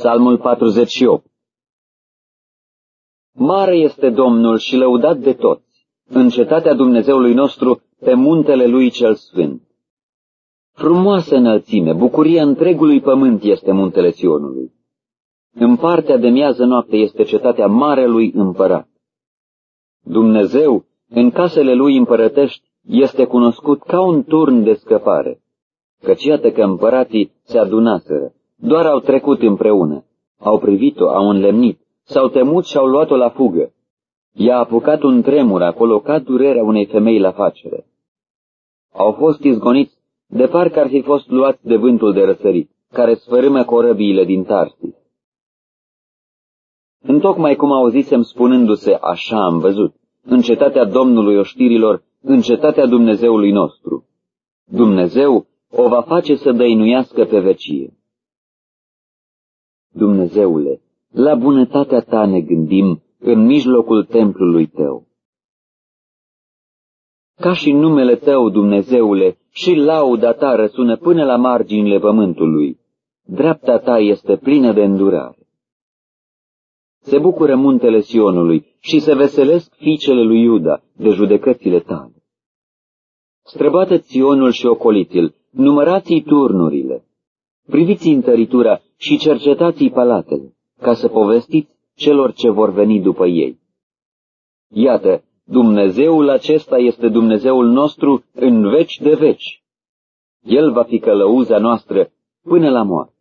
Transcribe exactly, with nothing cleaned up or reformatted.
Psalmul patruzeci și opt. Mare este Domnul și lăudat de toți, în cetatea Dumnezeului nostru, pe muntele Lui cel Sfânt. Frumoasă înălțime, bucuria întregului pământ este muntele Sionului. În partea de miază noapte este cetatea Marelui Împărat. Dumnezeu, în casele Lui împărătești, este cunoscut ca un turn de scăpare, căci iată că împărații se adunaseră, doar au trecut împreună, au privit-o, au înlemnit, s-au temut și au luat-o la fugă. I-a apucat un tremur acolo ca durerea unei femei la facere. Au fost izgoniți de parcă ar fi fost luați de vântul de răsărit, care sfărâmă corăbiile din Tarsis. Întocmai cum auzisem spunându-se, așa am văzut, în cetatea Domnului oștirilor, în cetatea Dumnezeului nostru. Dumnezeu o va face să dăinuiască pe vecie. Dumnezeule, la bunătatea ta ne gândim în mijlocul templului tău. Ca și numele tău, Dumnezeule, și lauda ta răsună până la marginile pământului. Dreapta ta este plină de îndurare. Se bucură muntele Sionului și se veselesc fiicele lui Iuda de judecățile tale. Străbată-ți Sionul și ocoliți-l, numărați-i turnurile, priviți întăritura și cercetați-i palatele, ca să povestiți celor ce vor veni după ei. Iată, Dumnezeul acesta este Dumnezeul nostru în veci de veci. El va fi călăuza noastră până la moarte.